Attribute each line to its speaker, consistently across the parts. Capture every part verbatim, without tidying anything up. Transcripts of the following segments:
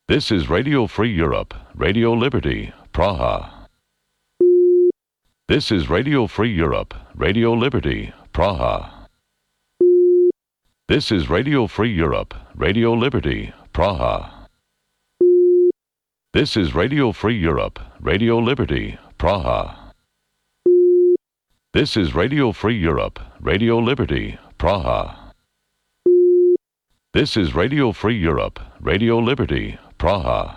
Speaker 1: This is Radio Free Europe, Radio Liberty, Praha. This is Radio Free Europe, Radio Liberty, Praha. This is Radio Free Europe, Radio Liberty, Praha. This is Radio Free Europe, Radio Liberty, Praha. This is Radio Free Europe, Radio Liberty, Praha. This is Radio Free Europe, Radio Liberty, Praha.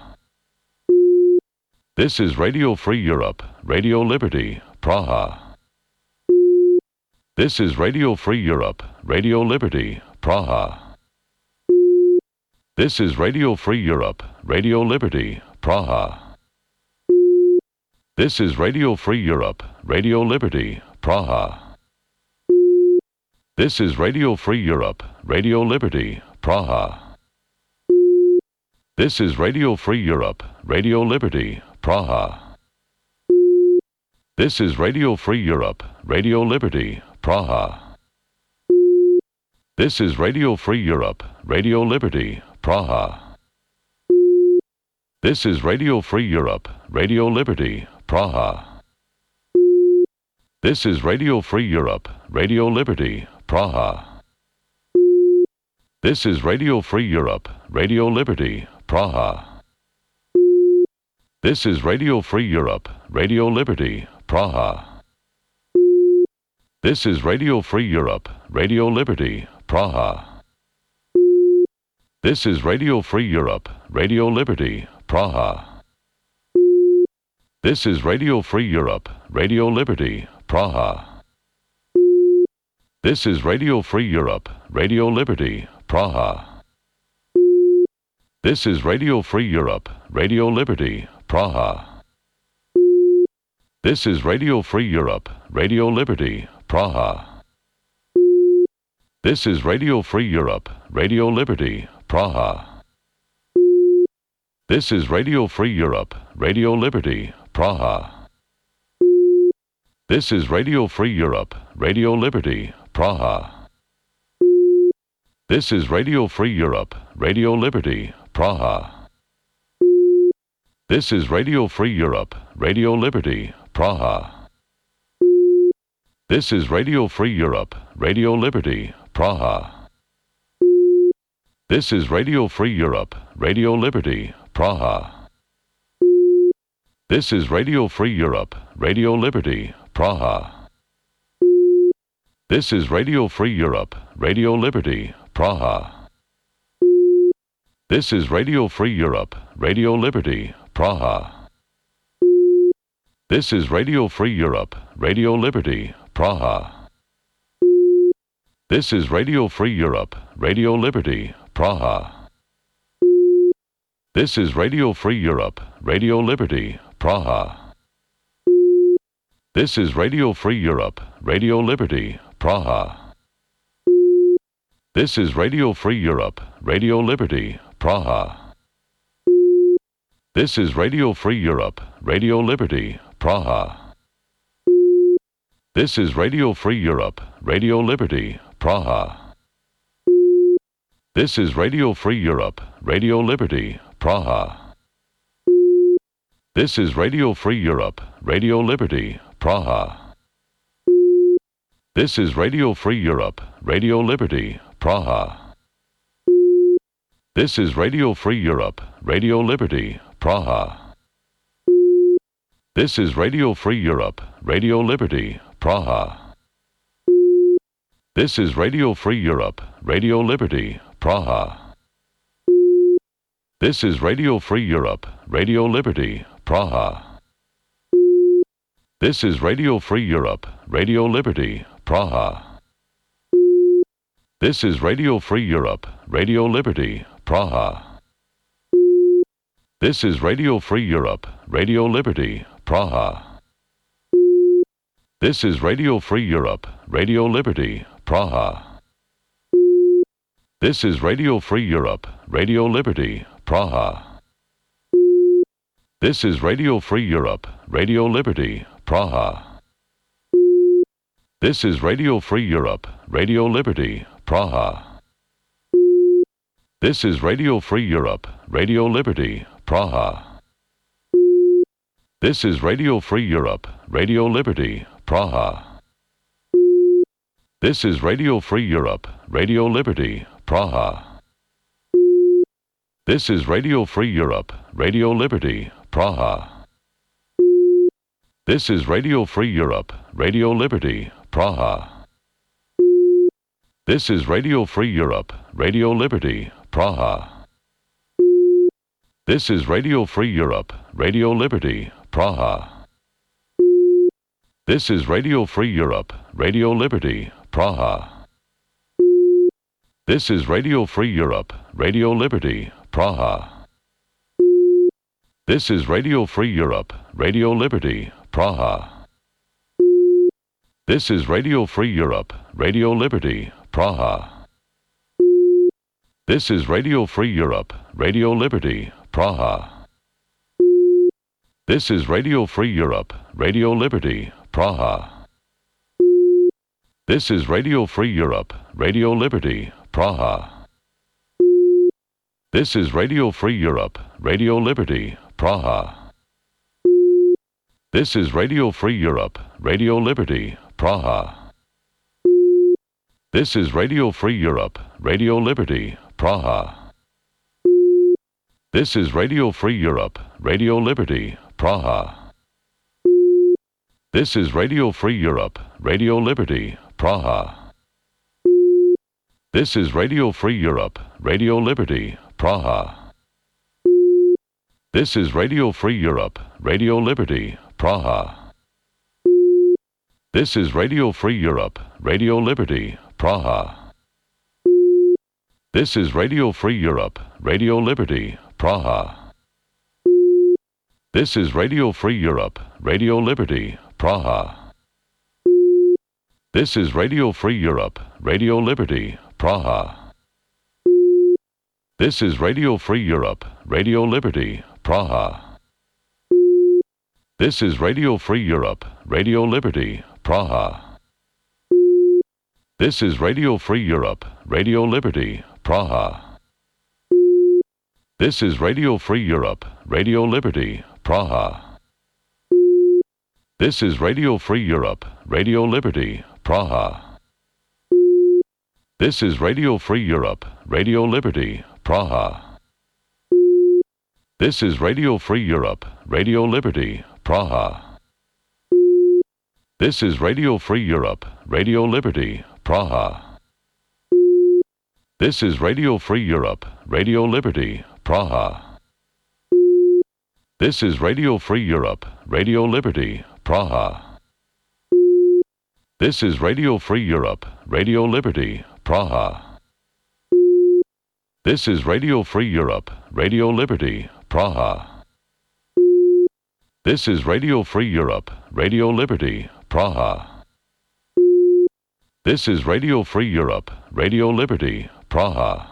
Speaker 1: This is Radio Free Europe, Radio Liberty, Praha. This is Radio Free Europe, Radio Liberty, Praha. This is Radio Free Europe, Radio Liberty, Praha. This is Radio Free Europe, Radio Liberty, Praha. This is Radio Free Europe, Radio Liberty, Praha. This is Radio Free Europe, Radio Liberty, Praha. This is Radio Free Europe, Radio Liberty, Praha. This is Radio Free Europe, Radio Liberty, Praha. This is Radio Free Europe, Radio Liberty, Praha. This is Radio Free Europe, Radio Liberty, Praha. This is Radio Free Europe, Radio Liberty, Praha. This is Radio Free Europe, Radio Liberty, Praha. This is Radio Free Europe, Radio Liberty, Praha. This is Radio Free Europe, Radio Liberty, Praha. This is Radio Free Europe, Radio Liberty, Praha. This is Radio Free Europe, Radio Liberty, Praha. This is Radio Free Europe, Radio Liberty, Praha. This is Radio Free Europe, Radio Liberty, Praha. This is Radio Free Europe, Radio Liberty, Praha. This is Radio Free Europe, Radio Liberty, Praha. This is Radio Free Europe, Radio Liberty, Praha. This is Radio Free Europe, Radio Liberty, Praha. This is Radio Free Europe, Radio Liberty, Praha. This is Radio Free Europe, Radio Liberty, Praha. This is Radio Free Europe, Radio Liberty, Praha. This is Radio Free Europe, Radio Liberty, Praha. This is Radio Free Europe, Radio Liberty, Praha. This is Radio Free Europe, Radio Liberty, Praha. This is Radio Free Europe, Radio Liberty, Praha. This is Radio Free Europe, Radio Liberty, Praha. This is Radio Free Europe, Radio Liberty, Praha. This is Radio Free Europe, Radio Liberty, Praha. This is Radio Free Europe, Radio Liberty, Praha. This is Radio Free Europe, Radio Liberty, Praha. This is Radio Free Europe, Radio Liberty, Praha. This is Radio Free Europe, Radio Liberty, Praha. This is Radio Free Europe, Radio Liberty, Praha. This is Radio Free Europe, Radio Liberty, Praha. This is Radio Free Europe, Radio Liberty, Praha. This is Radio Free Europe, Radio Liberty, Praha. This is Radio Free Europe, Radio Liberty, Praha. This is Radio Free Europe, Radio Liberty, Praha. This is Radio Free Europe, Radio Liberty, Praha. This is Radio Free Europe, Radio Liberty, Praha. This is Radio Free Europe, Radio Liberty, Praha. This is Radio Free Europe, Radio Liberty, Praha. This is Radio Free Europe, Radio Liberty, Praha. This is Radio Free Europe, Radio Liberty, Praha. This is Radio Free Europe, Radio Liberty, Praha. This is Radio Free Europe, Radio Liberty, Praha. This is Radio Free Europe, Radio Liberty, Praha. This is Radio Free Europe, Radio Liberty, Praha. This is Radio Free Europe, Radio Liberty, Praha. This is Radio Free Europe, Radio Liberty, Praha. This is Radio Free Europe, Radio Liberty, Praha. This is Radio Free Europe, Radio Liberty, Praha. This is Radio Free Europe, Radio Liberty, Praha. This is Radio Free Europe, Radio Liberty, Praha. This is Radio Free Europe, Radio Liberty, Praha. This is Radio Free Europe, Radio Liberty, Praha. This is Radio Free Europe, Radio Liberty, Praha. This is Radio Free Europe, Radio Liberty, Praha. This is Radio Free Europe, Radio Liberty, Praha. This is Radio Free Europe, Radio Liberty, Praha. This is Radio Free Europe, Radio Liberty, Praha. This is Radio Free Europe, Radio Liberty, Praha. This is Radio Free Europe, Radio Liberty, Praha. This is Radio Free Europe, Radio Liberty, Praha. This is Radio Free Europe, Radio Liberty, Praha. This is Radio Free Europe, Radio Liberty, Praha. This is Radio Free Europe, Radio Liberty, Praha. This is Radio Free Europe, Radio Liberty, Praha. This is Radio Free Europe, Radio Liberty, Praha. This is Radio Free Europe, Radio Liberty, Praha. This is Radio Free Europe, Radio Liberty, Praha. This is Radio Free Europe, Radio Liberty, Praha. This is Radio Free Europe, Radio Liberty, Praha. This is Radio Free Europe, Radio Liberty, Praha. This is Radio Free Europe, Radio Liberty, Praha. This is Radio Free Europe, Radio Liberty, Praha. This is Radio Free Europe, Radio Liberty, Praha. This is Radio Free Europe, Radio Liberty, Praha. This is Radio Free Europe, Radio Liberty, Praha. This is Radio Free Europe, Radio Liberty, Praha. This is Radio Free Europe, Radio Liberty, Praha. This is Radio Free Europe, Radio Liberty, Praha. This is Radio Free Europe, Radio Liberty, Praha. This is Radio Free Europe, Radio Liberty, Praha.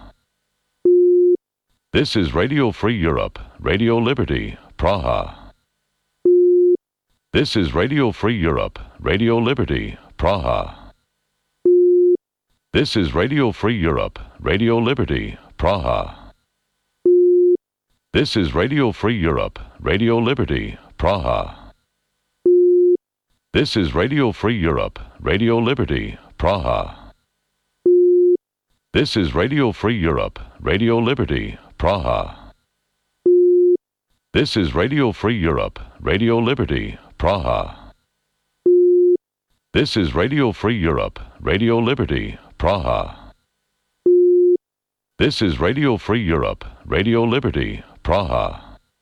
Speaker 1: This is Radio Free Europe, Radio Liberty, Praha. This is Radio Free Europe, Radio Liberty, Praha. This is Radio Free Europe, Radio Liberty, Praha. This is Radio Free Europe, Radio Liberty, Praha. This is Radio Free Europe, Radio Liberty, Praha. This is Radio Free Europe, Radio Liberty, Praha. This is Radio Free Europe, Radio Liberty, Praha. This is Radio Free Europe, Radio Liberty, Praha. This is Radio Free Europe, Radio Liberty, Praha.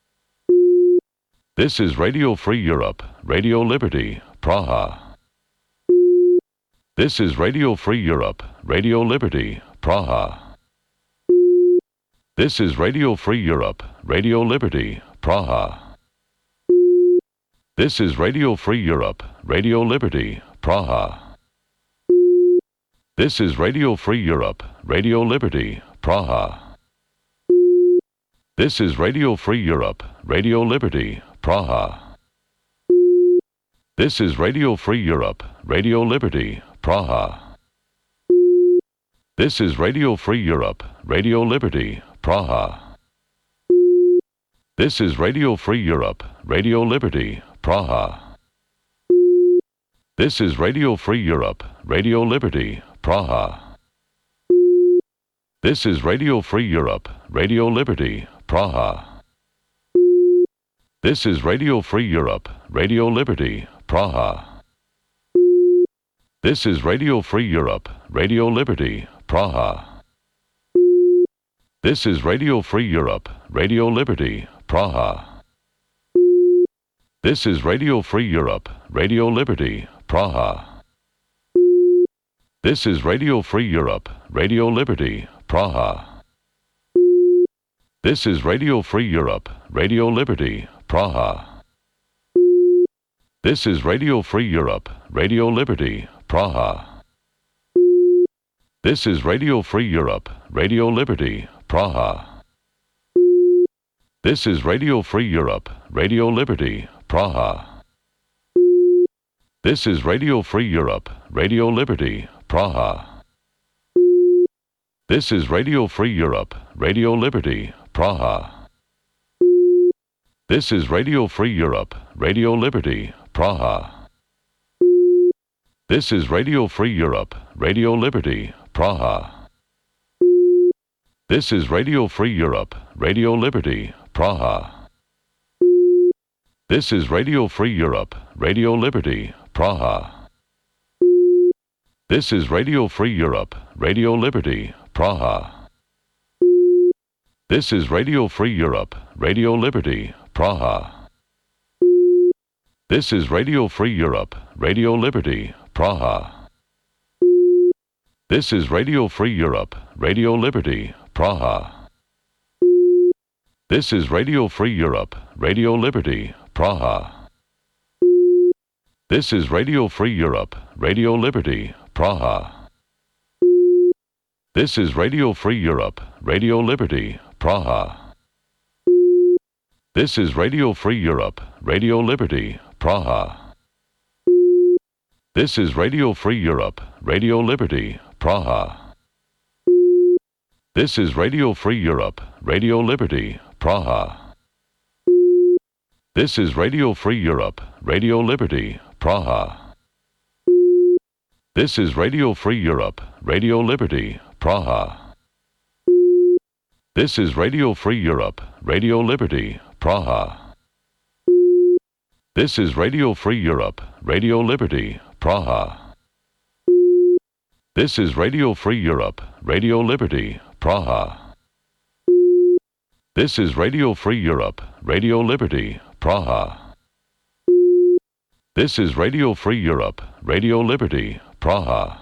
Speaker 1: This is Radio Free Europe, Radio Liberty, Praha. This is Radio Free Europe, Radio Liberty, Praha. This is Radio Free Europe, Radio Liberty, Praha. This is Radio Free Europe, Radio Liberty, Praha. This is Radio Free Europe, Radio Liberty, Praha. This is Radio Free Europe, Radio Liberty, Praha. This is Radio Free Europe, Radio Liberty, Praha. This is Radio Free Europe, Radio Liberty, Praha. This is Radio Free Europe, Radio Liberty, Praha. This is Radio Free Europe, Radio Liberty, Praha. This is Radio Free Europe, Radio Liberty, Praha. This is Radio Free Europe, Radio Liberty, Praha. This is Radio Free Europe, Radio Liberty, Praha. This is Radio Free Europe, Radio Liberty, Praha. This is Radio Free Europe, Radio Liberty, Praha. This is Radio Free Europe, Radio Liberty, Praha. This is Radio Free Europe, Radio Liberty, Praha. This is Radio Free Europe, Radio Liberty, Praha. This is Radio Free Europe, Radio Liberty, Praha. This is Radio Free Europe, Radio Liberty, Praha. This is Radio Free Europe, Radio Liberty, Praha. This is Radio Free Europe, Radio Liberty, Praha. This is Radio Free Europe, Radio Liberty, Praha. This is Radio Free Europe, Radio Liberty, Praha. This is Radio Free Europe, Radio Liberty, Praha. This is Radio Free Europe, Radio Liberty, Praha. This is Radio Free Europe, Radio Liberty, Praha. This is Radio Free Europe, Radio Liberty, Praha. This is Radio Free Europe, Radio Liberty, Praha. This is Radio Free Europe, Radio Liberty, Praha. This is Radio Free Europe, Radio Liberty, Praha. This is Radio Free Europe, Radio Liberty, Praha. This is Radio Free Europe, Radio Liberty, Praha. This is Radio Free Europe, Radio Liberty, Praha. This is Radio Free Europe, Radio Liberty, Praha. This is Radio Free Europe, Radio Liberty, Praha. This is Radio Free Europe, Radio Liberty, Praha. This is Radio Free Europe, Radio Liberty, Praha. This is Radio Free Europe, Radio Liberty, Praha. This is Radio Free Europe, Radio Liberty, Praha. This is Radio Free Europe, Radio Liberty, Praha. This is Radio Free Europe, Radio Liberty, Praha. This is Radio Free Europe, Radio Liberty, Praha.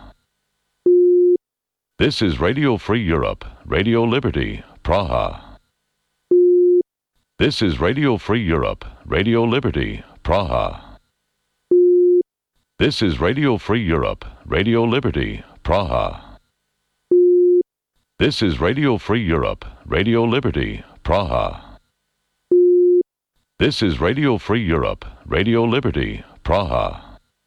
Speaker 1: This is Radio Free Europe, Radio Liberty, Praha. This is Radio Free Europe, Radio Liberty, Praha. This is Radio Free Europe, Radio Liberty, Praha. This is Radio Free Europe, Radio Liberty, Praha. This is Radio Free Europe, Radio Liberty, Praha.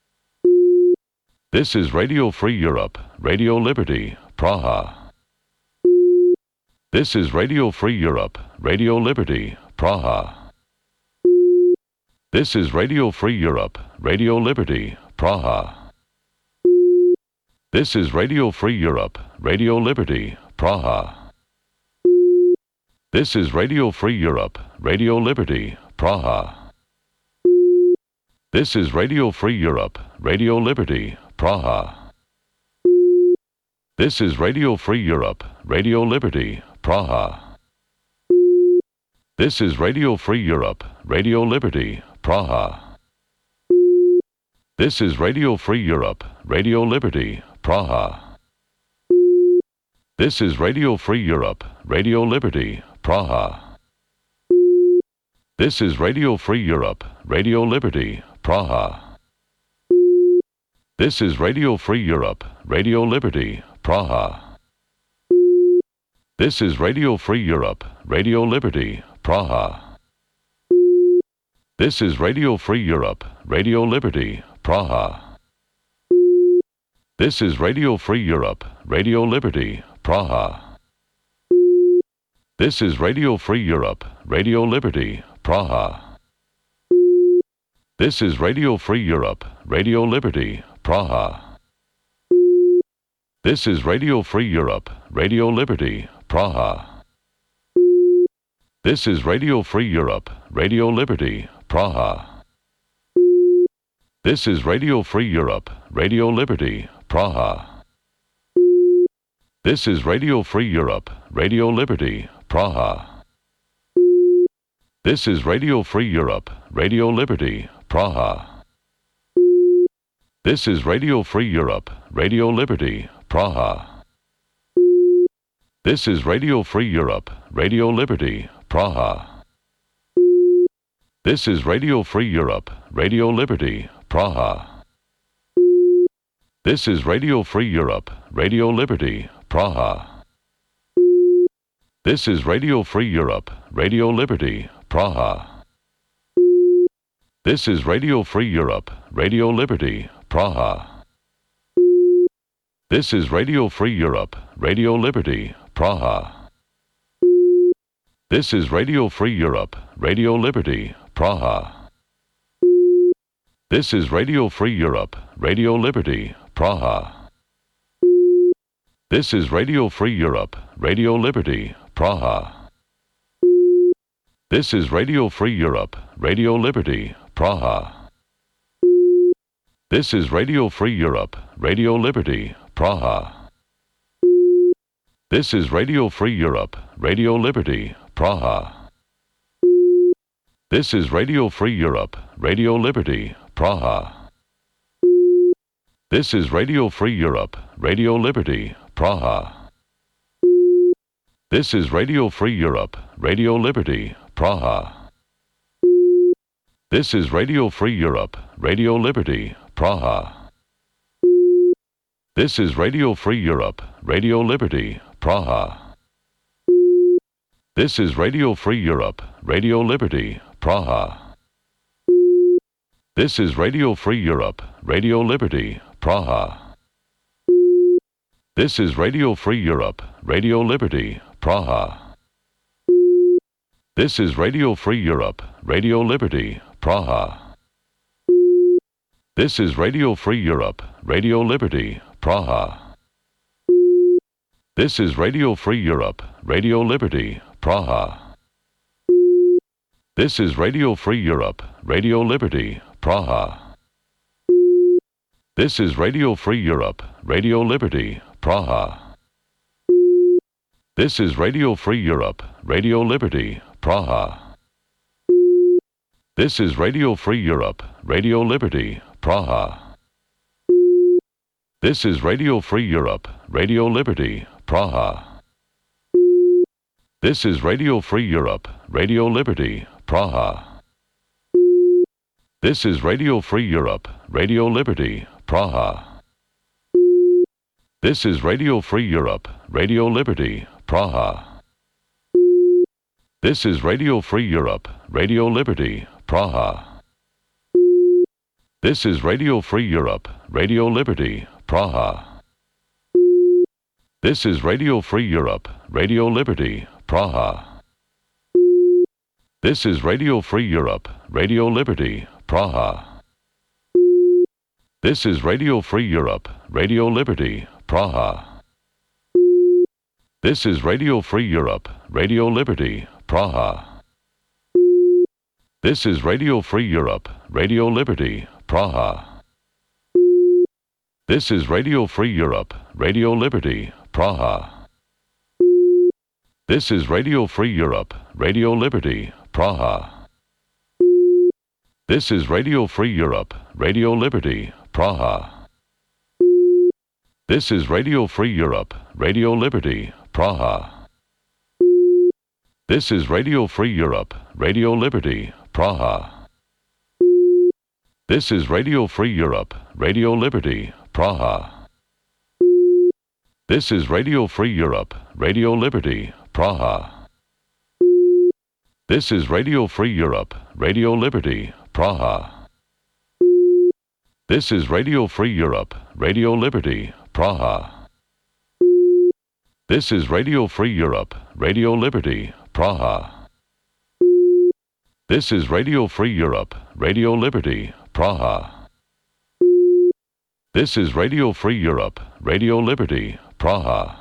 Speaker 1: This is Radio Free Europe, Radio Liberty, Praha. This is Radio Free Europe, Radio Liberty, Praha. This is Radio Free Europe, Radio Liberty, Praha. This is Radio Free Europe, Radio Liberty, Praha. This is Radio Free Europe, Radio Liberty, Praha. This is Radio Free Europe, Radio Liberty, Praha. This is Radio Free Europe, Radio Liberty, Praha. This is Radio Free Europe, Radio Liberty, Praha. This is Radio Free Europe, Radio Liberty, Praha. This is Radio Free Europe, Radio Liberty, Praha. This is Radio Free Europe, Radio Liberty, Praha. This is Radio Free Europe, Radio Liberty, Praha. This is Radio Free Europe, Radio Liberty, Praha. This is Radio Free Europe, Radio Liberty, Praha. This is Radio Free Europe, Radio Liberty, Praha. This is Radio Free Europe, Radio Liberty, Praha. This is Radio Free Europe, Radio Liberty, Praha. This is Radio Free Europe, Radio Liberty, Praha. This is Radio Free Europe, Radio Liberty, Praha. This is Radio Free Europe, Radio Liberty, Praha. This is Radio Free Europe, Radio Liberty, Praha. This is Radio Free Europe, Radio Liberty, Praha. This is Radio Free Europe, Radio Liberty, Praha. This is Radio Free Europe, Radio Liberty, Praha. This is Radio Free Europe, Radio Liberty, Praha. This is Radio Free Europe, Radio Liberty, Praha. This is Radio Free Europe, Radio Liberty, Praha. This is Radio Free Europe, Radio Liberty, Praha. This is Radio Free Europe, Radio Liberty, Praha. This is Radio Free Europe, Radio Liberty, Praha. This is Radio Free Europe, Radio Liberty, Praha. This is Radio Free Europe, Radio Liberty, Praha. This is Radio Free Europe, Radio Liberty, Praha. This is Radio Free Europe, Radio Liberty, Praha. This is Radio Free Europe, Radio Liberty, Praha. This is Radio Free Europe, Radio Liberty, Praha. This is Radio Free Europe, Radio Liberty, Praha. This is Radio Free Europe, Radio Liberty, Praha. This is Radio Free Europe, Radio Liberty, Praha. This is Radio Free Europe, Radio Liberty, Praha. This is Radio Free Europe, Radio Liberty, Praha. This is Radio Free Europe, Radio Liberty, Praha. This is Radio Free Europe, Radio Liberty, Praha. This is Radio Free Europe, Radio Liberty, Praha. This is Radio Free Europe, Radio Liberty, Praha. This is Radio Free Europe, Radio Liberty, Praha. This is Radio Free Europe, Radio Liberty, Praha. This is Radio Free Europe, Radio Liberty, Praha. This is Radio Free Europe, Radio Liberty, Praha. This is Radio Free Europe, Radio Liberty, Praha. This is Radio Free Europe, Radio Liberty, Praha. This is Radio Free Europe, Radio Liberty, Praha. This is Radio Free Europe, Radio Liberty, Praha. This is Radio Free Europe, Radio Liberty, Praha. This is Radio Free Europe, Radio Liberty, Praha. This is Radio Free Europe, Radio Liberty, Praha. This is Radio Free Europe, Radio Liberty, Praha. This is Radio Free Europe, Radio Liberty, Praha. This is Radio Free Europe, Radio Liberty, Praha. This is Radio Free Europe, Radio Liberty, Praha. This is Radio Free Europe, Radio Liberty, Praha. This is Radio Free Europe, Radio Liberty, Praha. This is Radio Free Europe, Radio Liberty, Praha. This is Radio Free Europe, Radio Liberty, Praha. This is Radio Free Europe, Radio Liberty, Praha. This is Radio Free Europe, Radio Liberty, Praha. This is Radio Free Europe, Radio Liberty, Praha. This is Radio Free Europe, Radio Liberty, Praha. This is Radio Free Europe, Radio Liberty, Praha. This is Radio Free Europe, Radio Liberty, Praha. This is Radio Free Europe, Radio Liberty, Praha. This is Radio Free Europe, Radio Liberty, Praha. This is Radio Free Europe, Radio Liberty, Praha.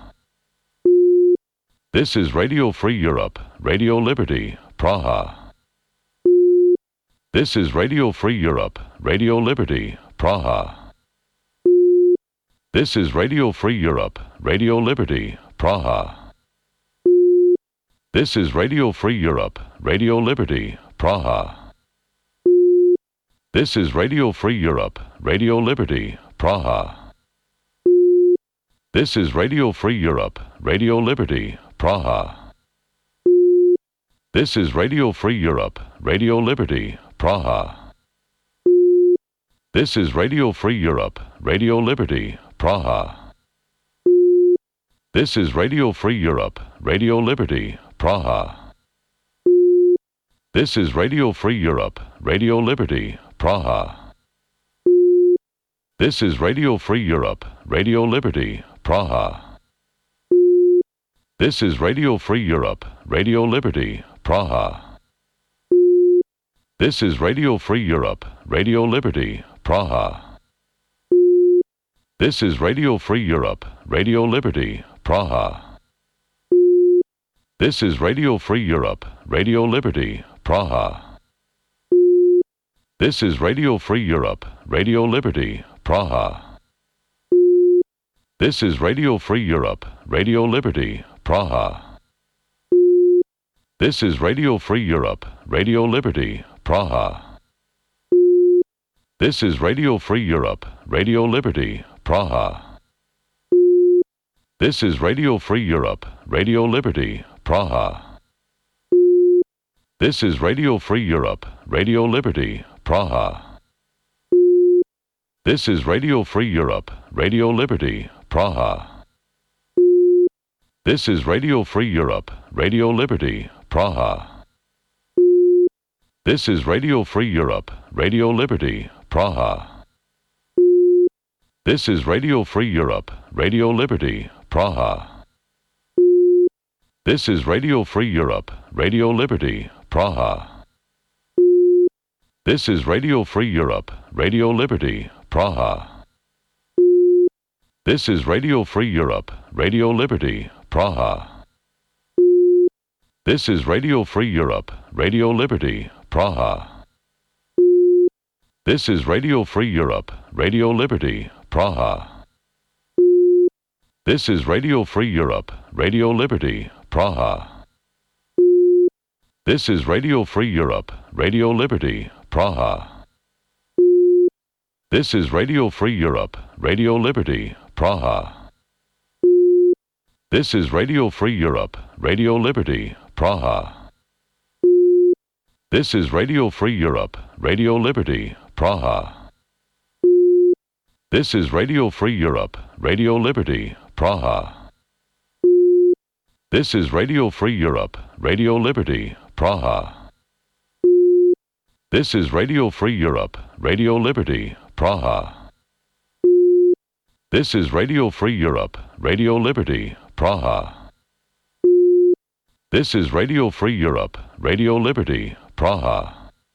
Speaker 1: This is Radio Free Europe, Radio Liberty, Praha. This is Radio Free Europe, Radio Liberty, Praha. This is Radio Free Europe, Radio Liberty, Praha. This is Radio Free Europe, Radio Liberty, Praha. This is Radio Free Europe, Radio Liberty, Praha. This is Radio Free Europe, Radio Liberty, Praha. This is Radio Free Europe, Radio Liberty, Praha. This is Radio Free Europe, Radio Liberty, Praha. This is Radio Free Europe, Radio Liberty, Praha. This is Radio Free Europe, Radio Liberty, Praha. This is Radio Free Europe, Radio Liberty, Praha. This is Radio Free Europe, Radio Liberty, Praha. This is Radio Free Europe, Radio Liberty, Praha. This is Radio Free Europe, Radio Liberty, Praha. This is Radio Free Europe, Radio Liberty, Praha. This is Radio Free Europe, Radio Liberty, Praha. This is Radio Free Europe, Radio Liberty, Praha. This is Radio Free Europe, Radio Liberty, Praha. This is Radio Free Europe, Radio Liberty, Praha. This is Radio Free Europe, Radio Liberty, Praha. This is Radio Free Europe, Radio Liberty, Praha. This is Radio Free Europe, Radio Liberty, Praha. This is Radio Free Europe, Radio Liberty, Praha. This is Radio Free Europe, Radio Liberty, Praha. This is Radio Free Europe, Radio Liberty, Praha. This is Radio Free Europe, Radio Liberty, Praha. This is Radio Free Europe, Radio Liberty, Praha. This is Radio Free Europe, Radio Liberty, Praha. This is Radio Free Europe, Radio Liberty, Praha. This is Radio Free Europe, Radio Liberty, Praha. This is Radio Free Europe, Radio Liberty, Praha. This is Radio Free Europe, Radio Liberty, Praha. This is Radio Free Europe, Radio Liberty, Praha. This is Radio Free Europe, Radio Liberty, Praha. This is Radio Free Europe, Radio Liberty, Praha. This is Radio Free Europe, Radio Liberty, Praha. This is Radio Free Europe, Radio Liberty, Praha. This is Radio Free Europe, Radio Liberty, Praha. This is Radio Free Europe, Radio Liberty, Praha. This is Radio Free Europe, Radio Liberty, Praha.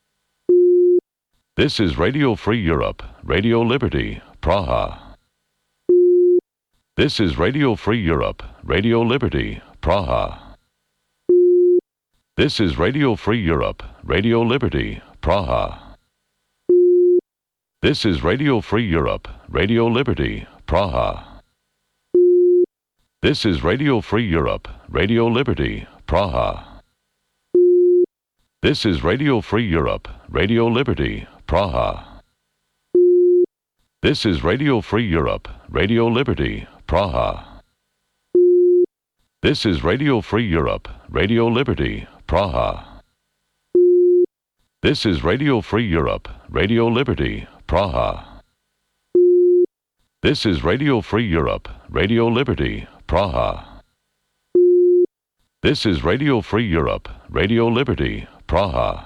Speaker 1: This is Radio Free Europe, Radio Liberty, Praha. This is Radio Free Europe, Radio Liberty, Praha. This is Radio Free Europe, Radio Liberty, Praha. This is Radio Free Europe, Radio Liberty, Praha. This is Radio Free Europe, Radio Liberty, Praha. This is Radio Free Europe, Radio Liberty, Praha. This is Radio Free Europe, Radio Liberty, Praha. This is Radio Free Europe, Radio Liberty, Praha. This is Radio Free Europe, Radio Liberty, Praha. This is Radio Free Europe, Radio Liberty, Praha. This is Radio Free Europe, Radio Liberty, Praha.